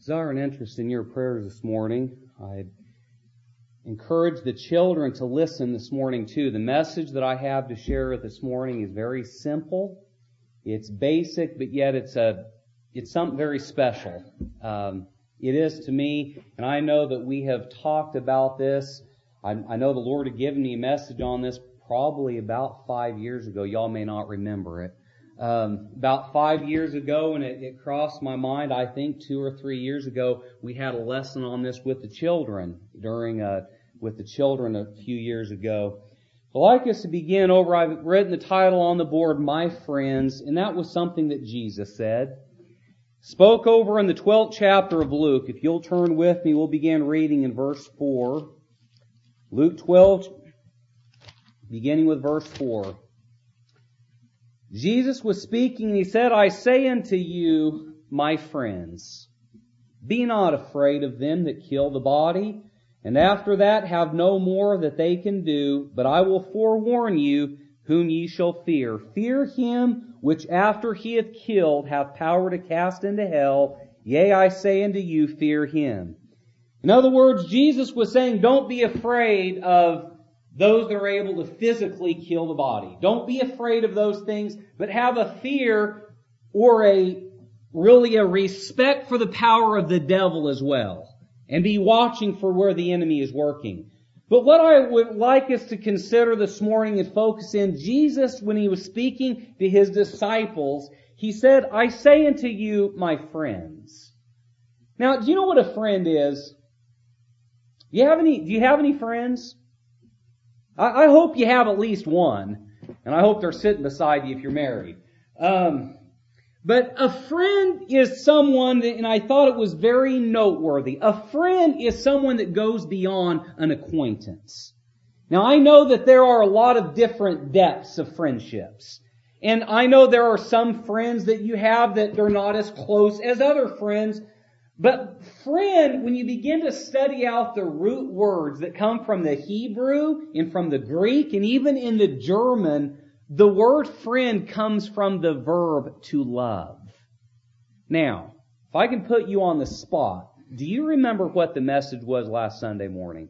desire and interest in your prayers this morning. I encourage the children to listen this morning too. The message that I have to share this morning is very simple. It's basic, but yet it's something very special. It is to me, and I know that we have talked about this. I know the Lord had given me a message on this probably about 5 years ago. Y'all may not remember it. About 5 years ago, and it crossed my mind, I think 2 or 3 years ago, we had a lesson on this with the children with the children a few years ago. I'd like us to begin over. I've written the title on the board, My Friends, and that was something that Jesus said. Spoke over in the 12th chapter of Luke. If you'll turn with me, we'll begin reading in verse 4. Luke 12, beginning with verse 4. Jesus was speaking, and He said, I say unto you, my friends, be not afraid of them that kill the body, and after that have no more that they can do, but I will forewarn you whom ye shall fear. Fear him which after he hath killed hath power to cast into hell. Yea, I say unto you, fear him. In other words, Jesus was saying, don't be afraid of those that are able to physically kill the body. Don't be afraid of those things, but have a fear or a respect for the power of the devil as well. And be watching for where the enemy is working. But what I would like us to consider this morning and focus in, Jesus, when He was speaking to His disciples, He said, I say unto you, my friends. Now, do you know what a friend is? Do you have any friends? I hope you have at least one. And I hope they're sitting beside you if you're married. But a friend is someone, and I thought it was very noteworthy. A friend is someone that goes beyond an acquaintance. Now, I know that there are a lot of different depths of friendships. And I know there are some friends that you have that they're not as close as other friends. But friend, when you begin to study out the root words that come from the Hebrew and from the Greek and even in the German, the word friend comes from the verb to love. Now, if I can put you on the spot, do you remember what the message was last Sunday morning?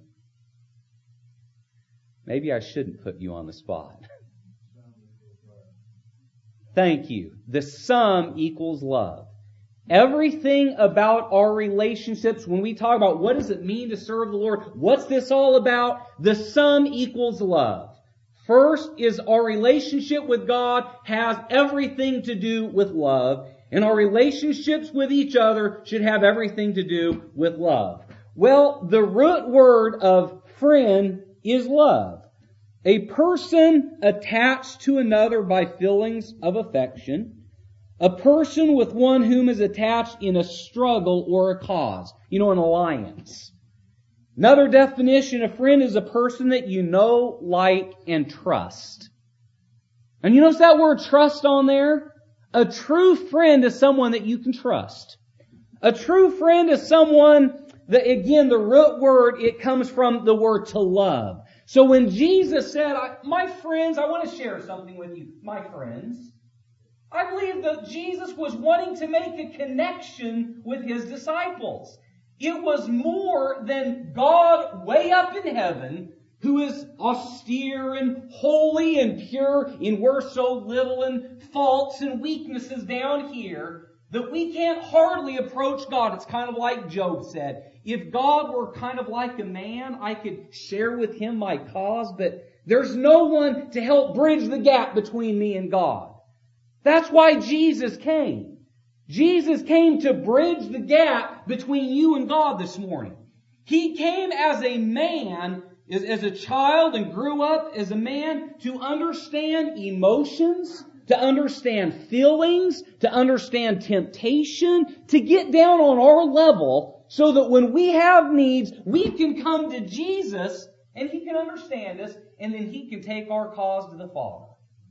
Maybe I shouldn't put you on the spot. Thank you. The sum equals love. Everything about our relationships, when we talk about what does it mean to serve the Lord, what's this all about? The sum equals love. First is our relationship with God has everything to do with love, and our relationships with each other should have everything to do with love. Well, the root word of friend is love. A person attached to another by feelings of affection. A person with one whom is attached in a struggle or a cause. An alliance. Another definition of friend is a person that you know, like, and trust. And you notice that word trust on there? A true friend is someone that you can trust. A true friend is someone that, again, the root word, it comes from the word to love. So when Jesus said, my friends, I want to share something with you, my friends. I believe that Jesus was wanting to make a connection with His disciples. It was more than God way up in heaven, who is austere and holy and pure, and we're so little and faults and weaknesses down here that we can't hardly approach God. It's kind of like Job said. If God were kind of like a man, I could share with Him my cause, but there's no one to help bridge the gap between me and God. That's why Jesus came. Jesus came to bridge the gap between you and God this morning. He came as a man, as a child, and grew up as a man to understand emotions, to understand feelings, to understand temptation, to get down on our level so that when we have needs, we can come to Jesus and He can understand us, and then He can take our cause to the Father.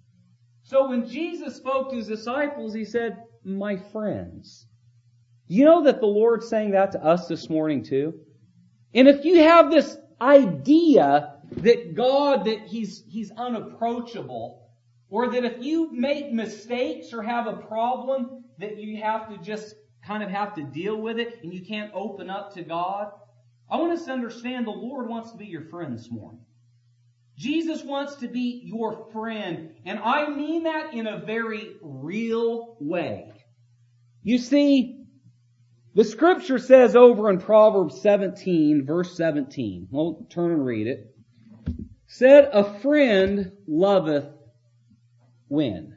So when Jesus spoke to His disciples, He said, my friends. You know that the Lord's saying that to us this morning too? And if you have this idea that God, that He's unapproachable, or that if you make mistakes or have a problem, that you have to just kind of have to deal with it and you can't open up to God. I want us to understand the Lord wants to be your friend this morning. Jesus wants to be your friend, and I mean that in a very real way. You see, the Scripture says over in Proverbs 17, verse 17, we'll turn and read it, said, a friend loveth when?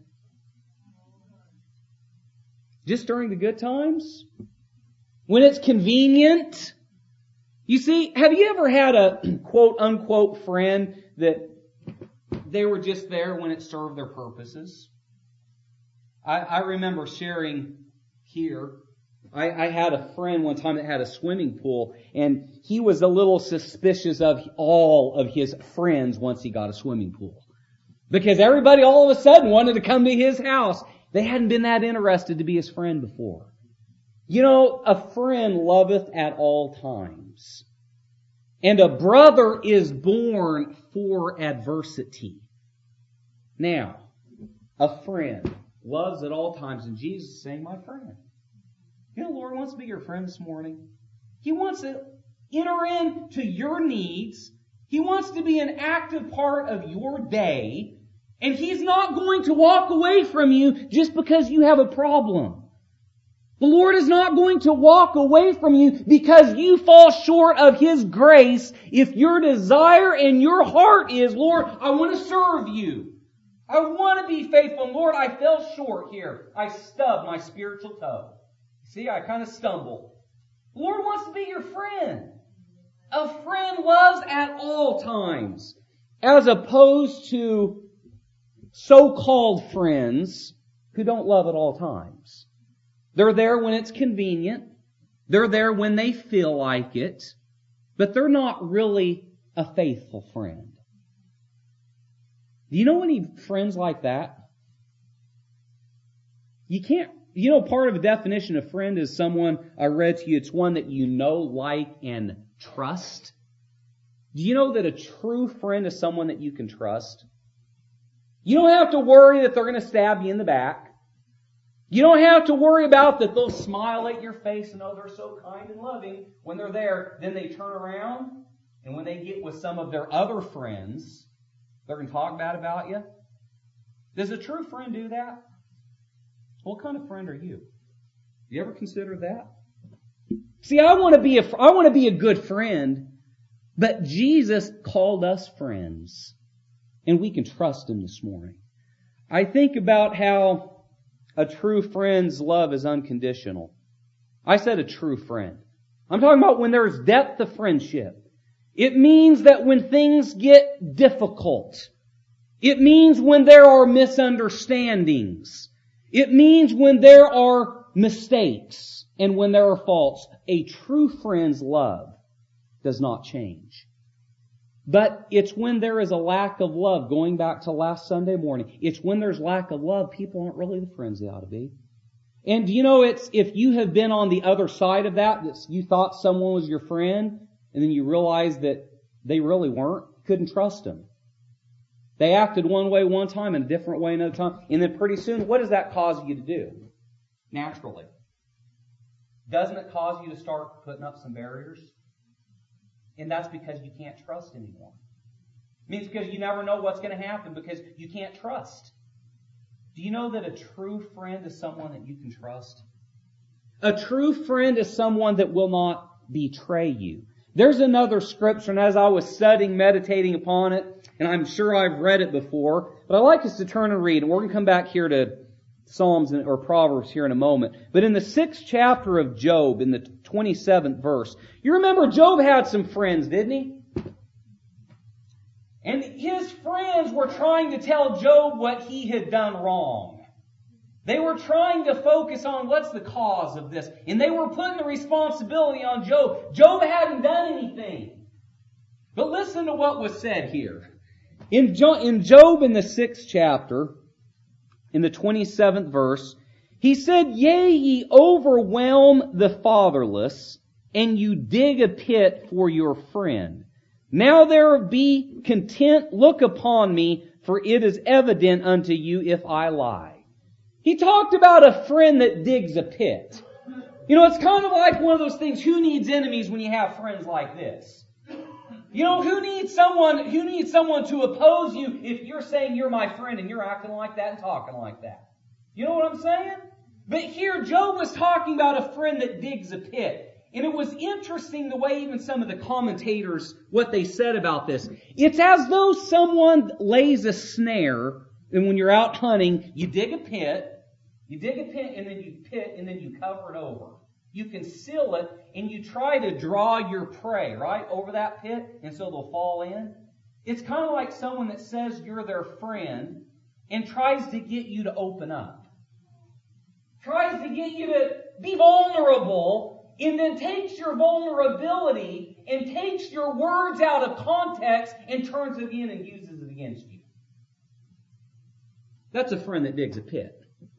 Just during the good times? When it's convenient? You see, have you ever had a quote unquote friend that they were just there when it served their purposes? I remember sharing here, I had a friend one time that had a swimming pool, and he was a little suspicious of all of his friends once he got a swimming pool. Because everybody all of a sudden wanted to come to his house. They hadn't been that interested to be his friend before. You know, a friend loveth at all times. And a brother is born for adversity. Now, a friend loves at all times. And Jesus is saying, my friend. You know, the Lord wants to be your friend this morning. He wants to enter into your needs. He wants to be an active part of your day. And He's not going to walk away from you just because you have a problem. The Lord is not going to walk away from you because you fall short of His grace. If your desire and your heart is, Lord, I want to serve you. I want to be faithful. And Lord, I fell short here. I stubbed my spiritual toe. See, I kind of stumbled. The Lord wants to be your friend. A friend loves at all times, as opposed to so-called friends who don't love at all times. They're there when it's convenient. They're there when they feel like it. But they're not really a faithful friend. Do you know any friends like that? You know, part of a definition of friend is someone, I read to you, it's one that you know, like, and trust. Do you know that a true friend is someone that you can trust? You don't have to worry that they're going to stab you in the back. You don't have to worry about that they'll smile at your face and oh, they're so kind and loving when they're there. Then they turn around and when they get with some of their other friends, they're going to talk bad about you. Does a true friend do that? What kind of friend are you? You ever consider that? See, I want to be a good friend, but Jesus called us friends, and we can trust Him this morning. I think about how a true friend's love is unconditional. I said a true friend. I'm talking about when there's depth of friendship. It means that when things get difficult. It means when there are misunderstandings. It means when there are mistakes and when there are faults. A true friend's love does not change. But it's when there is a lack of love, going back to last Sunday morning, it's when there's lack of love, people aren't really the friends they ought to be. And you know, it's if you have been on the other side of that you thought someone was your friend, and then you realize that they really weren't, couldn't trust them. They acted one way one time and a different way another time, and then pretty soon, what does that cause you to do? Naturally. Doesn't it cause you to start putting up some barriers? And that's because you can't trust anymore. It means because you never know what's going to happen because you can't trust. Do you know that a true friend is someone that you can trust? A true friend is someone that will not betray you. There's another scripture, and as I was studying, meditating upon it, and I'm sure I've read it before, but I'd like us to turn and read, and we're going to come back here to Psalms or Proverbs here in a moment. But in the 6th chapter of Job, in the 27th verse, you remember Job had some friends, didn't he? And his friends were trying to tell Job what he had done wrong. They were trying to focus on what's the cause of this. And they were putting the responsibility on Job. Job hadn't done anything. But listen to what was said here. In Job, in the 6th chapter, in the 27th verse, he said, "Yea, ye overwhelm the fatherless, and you dig a pit for your friend. Now there be content, look upon me, for it is evident unto you if I lie." He talked about a friend that digs a pit. You know, it's kind of like one of those things, who needs enemies when you have friends like this? You know, who needs someone to oppose you if you're saying you're my friend and you're acting like that and talking like that? You know what I'm saying? But here, Job was talking about a friend that digs a pit. And it was interesting the way even some of the commentators, what they said about this. It's as though someone lays a snare, and when you're out hunting, you dig a pit, and then you cover it over. You conceal it, and you try to draw your prey, right, over that pit, and so they'll fall in. It's kind of like someone that says you're their friend and tries to get you to open up. Tries to get you to be vulnerable, and then takes your vulnerability and takes your words out of context and turns it in and uses it against you. That's a friend that digs a pit.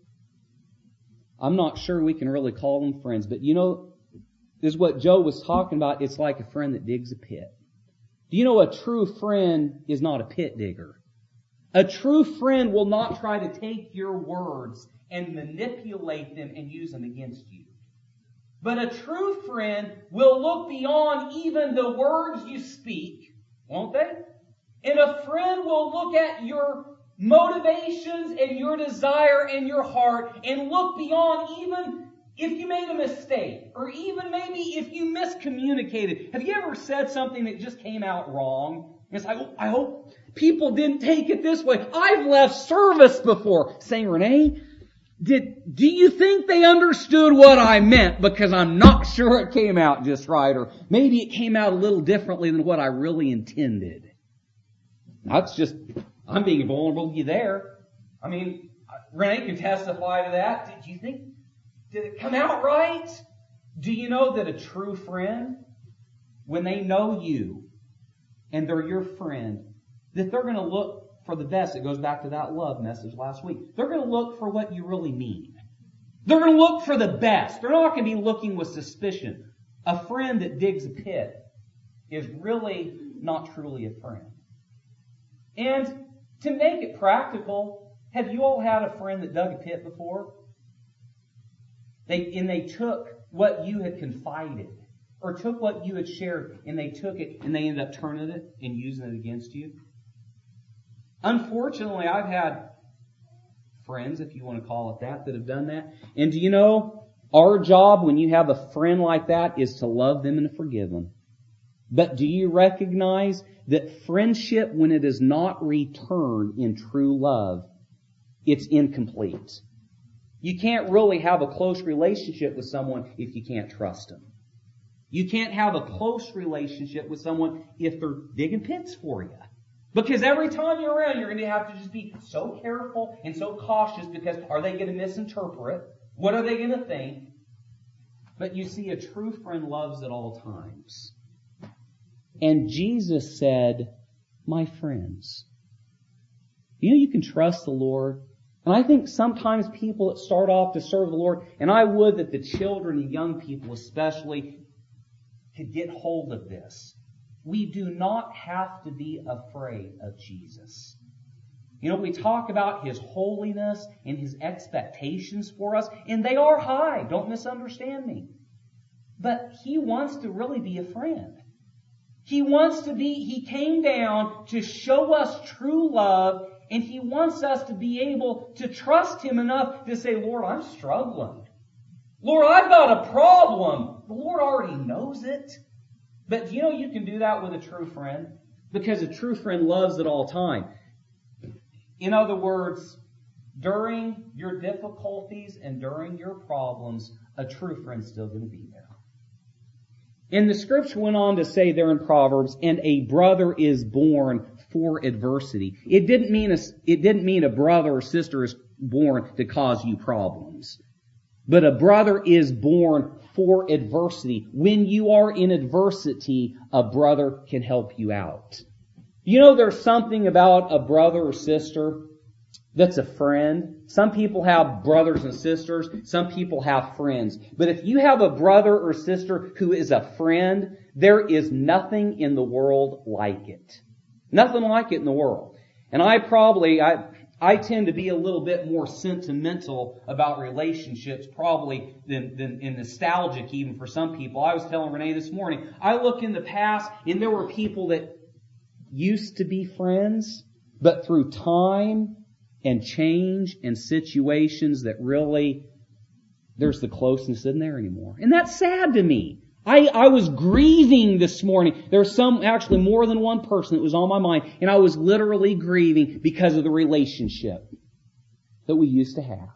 I'm not sure we can really call them friends, but you know, this is what Job was talking about. It's like a friend that digs a pit. Do you know a true friend is not a pit digger? A true friend will not try to take your words and manipulate them and use them against you. But a true friend will look beyond even the words you speak, won't they? And a friend will look at your motivations and your desire and your heart and look beyond even if you made a mistake or even maybe if you miscommunicated. Have you ever said something that just came out wrong? And it's like, I hope people didn't take it this way. I've left service before saying, Renee, do you think they understood what I meant? Because I'm not sure it came out just right, or maybe it came out a little differently than what I really intended. That's just, I'm being vulnerable to you there. I mean, Renee can testify to that. Did it come out right? Do you know that a true friend, when they know you and they're your friend, that they're going to look for the best? It goes back to that love message last week. They're going to look for what you really mean. They're going to look for the best. They're not going to be looking with suspicion. A friend that digs a pit is really not truly a friend. And to make it practical, have you all had a friend that dug a pit before? They took what you had confided or took what you had shared and they took it and they ended up turning it and using it against you? Unfortunately, I've had friends, if you want to call it that have done that. And do you know, our job when you have a friend like that is to love them and to forgive them. But do you recognize that friendship, when it is not returned in true love, it's incomplete? You can't really have a close relationship with someone if you can't trust them. You can't have a close relationship with someone if they're digging pits for you. Because every time you're around, you're going to have to just be so careful and so cautious because are they going to misinterpret? What are they going to think? But you see, a true friend loves at all times. And Jesus said, my friends. You know, you can trust the Lord. And I think sometimes people that start off to serve the Lord, and I would that the children and young people especially could get hold of this. We do not have to be afraid of Jesus. You know, we talk about His holiness and His expectations for us, and they are high. Don't misunderstand me. But He wants to really be a friend. He came down to show us true love, and He wants us to be able to trust Him enough to say, Lord, I'm struggling. Lord, I've got a problem. The Lord already knows it. But you know you can do that with a true friend? Because a true friend loves at all time. In other words, during your difficulties and during your problems, a true friend's still going to be there. And the scripture went on to say there in Proverbs, and a brother is born for adversity. It didn't mean a brother or sister is born to cause you problems. But a brother is born for adversity. When you are in adversity, a brother can help you out. You know, there's something about a brother or sister that's a friend. Some people have brothers and sisters. Some people have friends. But if you have a brother or sister who is a friend, there is nothing in the world like it. Nothing like it in the world. And I tend to be a little bit more sentimental about relationships probably than nostalgic even for some people. I was telling Renee this morning, I look in the past and there were people that used to be friends, but through time and change and situations that really, there's the closeness isn't there anymore. And that's sad to me. I was grieving this morning. There's actually more than one person that was on my mind, and I was literally grieving because of the relationship that we used to have.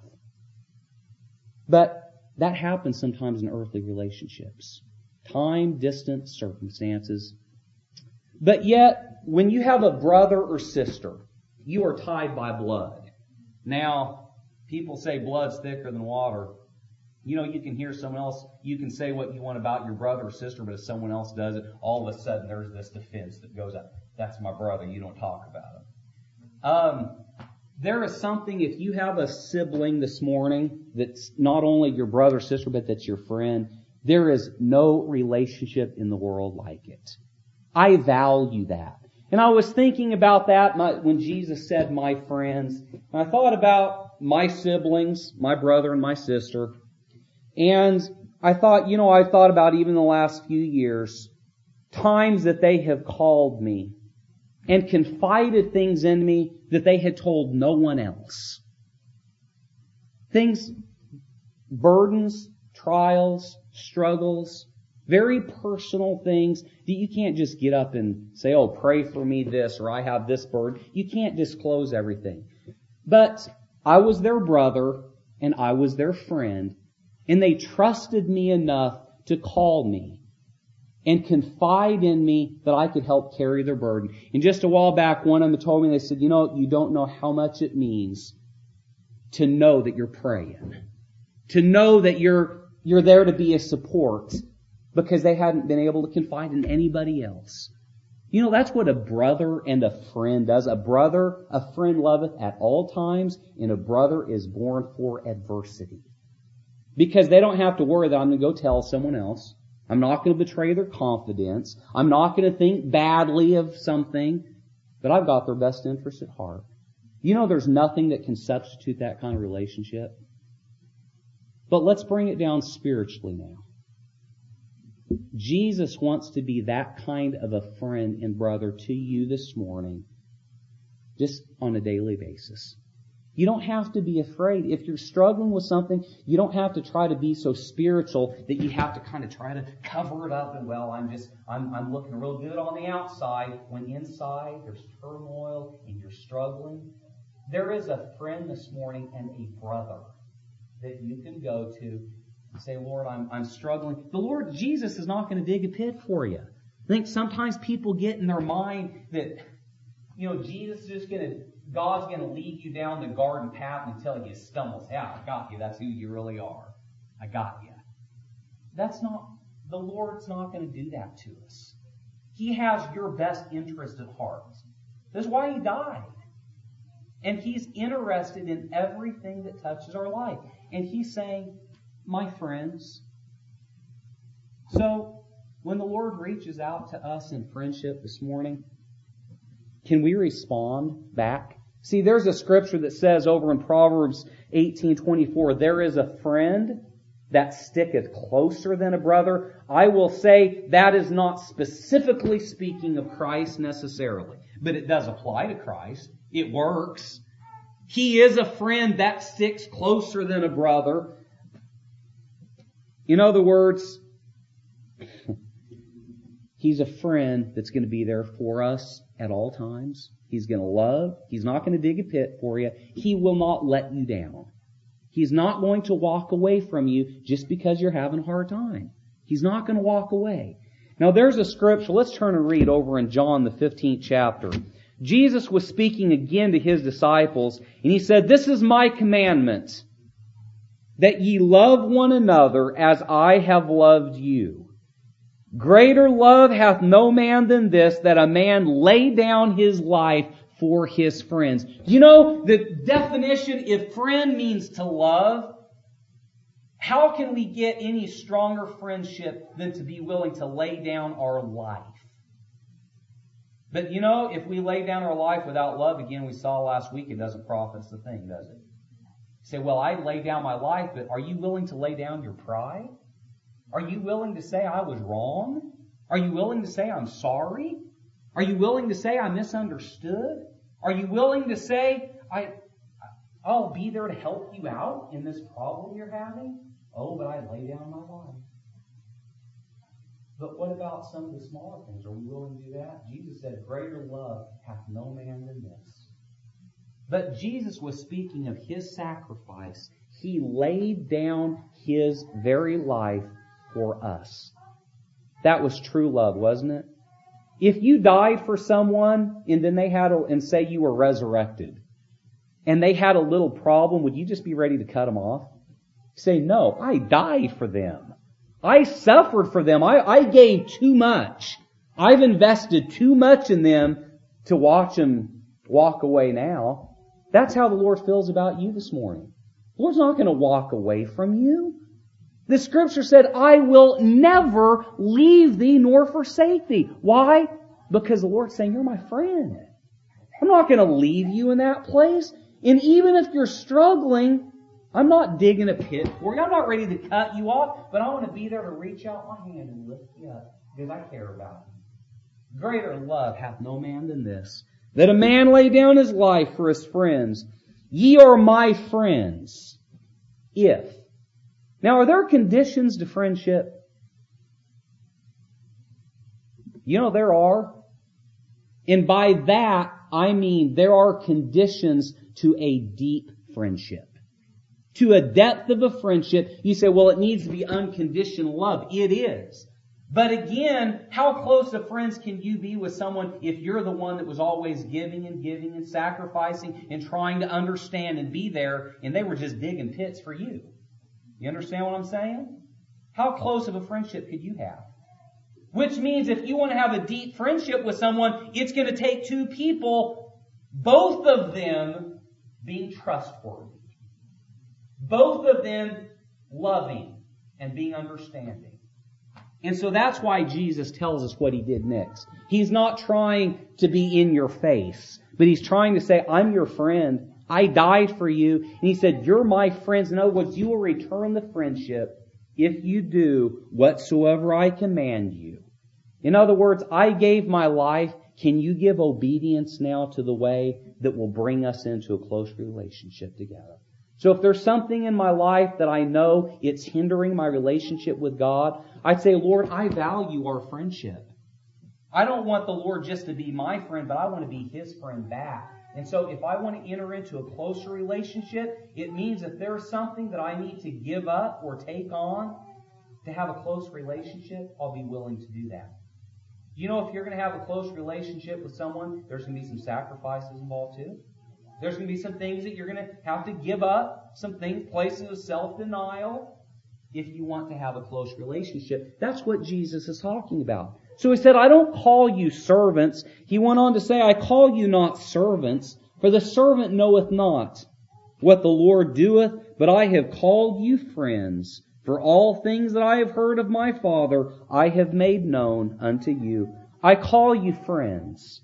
But that happens sometimes in earthly relationships. Time, distance, circumstances. But yet, when you have a brother or sister, you are tied by blood. Now, people say blood's thicker than water. You know, you can hear someone else, you can say what you want about your brother or sister, but if someone else does it, all of a sudden there's this defense that goes up. That's my brother, you don't talk about him. There is something, if you have a sibling this morning that's not only your brother or sister, but that's your friend, there is no relationship in the world like it. I value that. And I was thinking about that when Jesus said, my friends. And I thought about my siblings, my brother and my sister. And I thought about even the last few years, times that they have called me and confided things in me that they had told no one else. Things, burdens, trials, struggles, very personal things that you can't just get up and say, oh, pray for me this, or I have this burden. You can't disclose everything. But I was their brother and I was their friend. And they trusted me enough to call me and confide in me that I could help carry their burden. And just a while back, one of them told me, they said, you don't know how much it means to know that you're praying. To know that you're there to be a support, because they hadn't been able to confide in anybody else. You know, that's what a brother and a friend does. A friend loveth at all times, and a brother is born for adversity. Because they don't have to worry that I'm going to go tell someone else. I'm not going to betray their confidence. I'm not going to think badly of something. But I've got their best interest at heart. You know, there's nothing that can substitute that kind of relationship. But let's bring it down spiritually now. Jesus wants to be that kind of a friend and brother to you this morning, just on a daily basis. You don't have to be afraid. If you're struggling with something, you don't have to try to be so spiritual that you have to kind of try to cover it up and, well, I'm looking real good on the outside, when inside there's turmoil and you're struggling. There is a friend this morning and a brother that you can go to and say, Lord, I'm struggling. The Lord Jesus is not going to dig a pit for you. I think sometimes people get in their mind that, Jesus is God's going to lead you down the garden path until you stumble. Say, I got you. That's who you really are. I got you. The Lord's not going to do that to us. He has your best interest at heart. That's why He died. And He's interested in everything that touches our life. And He's saying, my friends. So, when the Lord reaches out to us in friendship this morning, can we respond back? See, there's a scripture that says over in Proverbs 18:24, there is a friend that sticketh closer than a brother. I will say that is not specifically speaking of Christ necessarily, but it does apply to Christ. It works. He is a friend that sticks closer than a brother. In other words, He's a friend that's going to be there for us at all times. He's going to love. He's not going to dig a pit for you. He will not let you down. He's not going to walk away from you just because you're having a hard time. He's not going to walk away. Now there's a scripture. Let's turn and read over in John the 15th chapter. Jesus was speaking again to His disciples, and He said, this is my commandment, that ye love one another as I have loved you. Greater love hath no man than this, that a man lay down his life for his friends. You know, the definition, if friend means to love, how can we get any stronger friendship than to be willing to lay down our life? But if we lay down our life without love, again, we saw last week, it doesn't profit us a thing, does it? You say, well, I lay down my life, but are you willing to lay down your pride? Are you willing to say I was wrong? Are you willing to say I'm sorry? Are you willing to say I misunderstood? Are you willing to say I'll be there to help you out in this problem you're having? Oh, but I lay down my life. But what about some of the smaller things? Are we willing to do that? Jesus said, greater love hath no man than this. But Jesus was speaking of His sacrifice. He laid down His very life for us. That was true love, wasn't it? If you died for someone and then and say you were resurrected and they had a little problem, would you just be ready to cut them off? Say, no, I died for them. I suffered for them. I gave too much. I've invested too much in them to watch them walk away now. That's how the Lord feels about you this morning. The Lord's not going to walk away from you. The Scripture said, I will never leave thee nor forsake thee. Why? Because the Lord's saying, you're my friend. I'm not going to leave you in that place. And even if you're struggling, I'm not digging a pit for you. I'm not ready to cut you off, but I want to be there to reach out my hand and lift you up because I care about you. Greater love hath no man than this, that a man lay down his life for his friends. Ye are my friends, if. Now, are there conditions to friendship? There are. And by that, I mean there are conditions to a deep friendship. To a depth of a friendship, you say, well, it needs to be unconditional love. It is. But again, how close of friends can you be with someone if you're the one that was always giving and sacrificing and trying to understand and be there, and they were just digging pits for you? You understand what I'm saying? How close of a friendship could you have? Which means if you want to have a deep friendship with someone, it's going to take two people, both of them being trustworthy. Both of them loving and being understanding. And so that's why Jesus tells us what He did next. He's not trying to be in your face, but He's trying to say, I'm your friend. I died for you. And He said, you're my friends. In other words, you will return the friendship if you do whatsoever I command you. In other words, I gave my life. Can you give obedience now to the way that will bring us into a close relationship together? So if there's something in my life that I know it's hindering my relationship with God, I'd say, Lord, I value our friendship. I don't want the Lord just to be my friend, but I want to be His friend back. And so if I want to enter into a closer relationship, it means if there's something that I need to give up or take on to have a close relationship, I'll be willing to do that. If you're going to have a close relationship with someone, there's going to be some sacrifices involved too. There's going to be some things that you're going to have to give up, some things, places of self-denial, if you want to have a close relationship. That's what Jesus is talking about. So He said, I don't call you servants. He went on to say, I call you not servants, for the servant knoweth not what the Lord doeth, but I have called you friends. For all things that I have heard of my Father, I have made known unto you. I call you friends.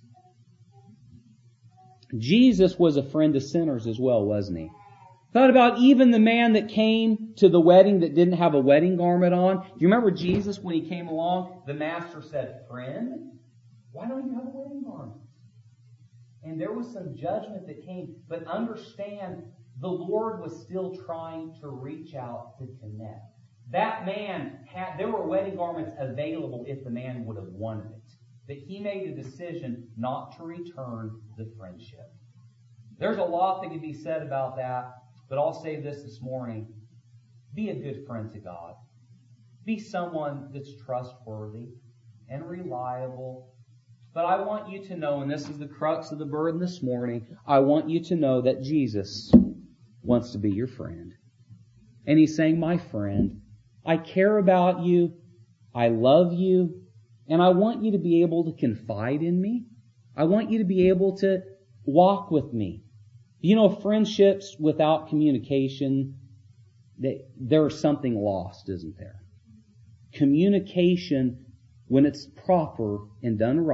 Jesus was a friend to sinners as well, wasn't He? Thought about even the man that came to the wedding that didn't have a wedding garment on. Do you remember Jesus when He came along? The master said, friend, why don't you have a wedding garment? And there was some judgment that came. But understand, the Lord was still trying to reach out to connect. That man there were wedding garments available if the man would have wanted it. But he made a decision not to return the friendship. There's a lot that can be said about that, but I'll say this morning. Be a good friend to God. Be someone that's trustworthy and reliable. But I want you to know, and this is the crux of the burden this morning, I want you to know that Jesus wants to be your friend. And He's saying, my friend, I care about you, I love you, and I want you to be able to confide in me. I want you to be able to walk with me. Friendships without communication, there's something lost, isn't there? Communication, when it's proper and done right,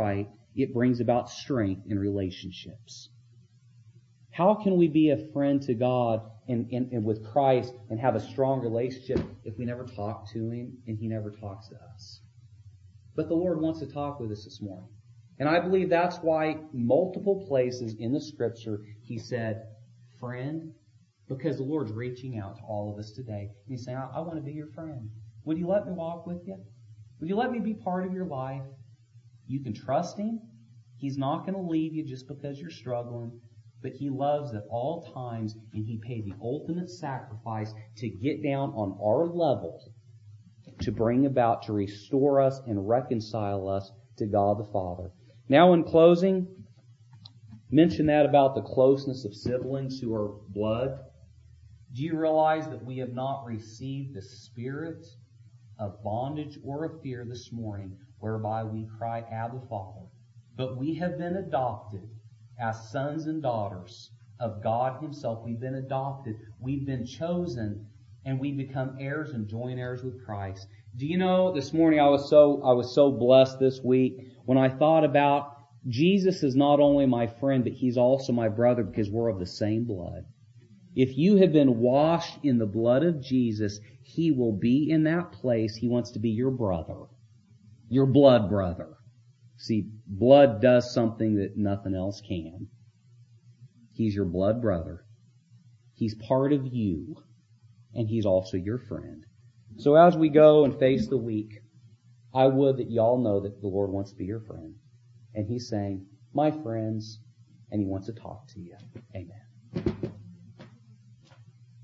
it brings about strength in relationships. How can we be a friend to God and with Christ and have a strong relationship if we never talk to Him and He never talks to us? But the Lord wants to talk with us this morning. And I believe that's why multiple places in the Scripture He said, friend, because the Lord's reaching out to all of us today. And He's saying, I want to be your friend. Would you let me walk with you? Would you let me be part of your life? You can trust Him. He's not going to leave you just because you're struggling. But He loves at all times, and He paid the ultimate sacrifice to get down on our level to bring about, to restore us and reconcile us to God the Father. Now in closing, mention that about the closeness of siblings who are blood. Do you realize that we have not received the spirit of bondage or of fear this morning whereby we cry, Abba, Father? But we have been adopted as sons and daughters of God Himself. We've been adopted. We've been chosen, and we become heirs and joint heirs with Christ. Do you know, this morning I was so blessed this week when I thought about Jesus is not only my friend, but He's also my brother because we're of the same blood. If you have been washed in the blood of Jesus, He will be in that place. He wants to be your brother, your blood brother. See, blood does something that nothing else can. He's your blood brother. He's part of you, and He's also your friend. So as we go and face the week, I would that y'all know that the Lord wants to be your friend. And He's saying, my friends, and He wants to talk to you. Amen.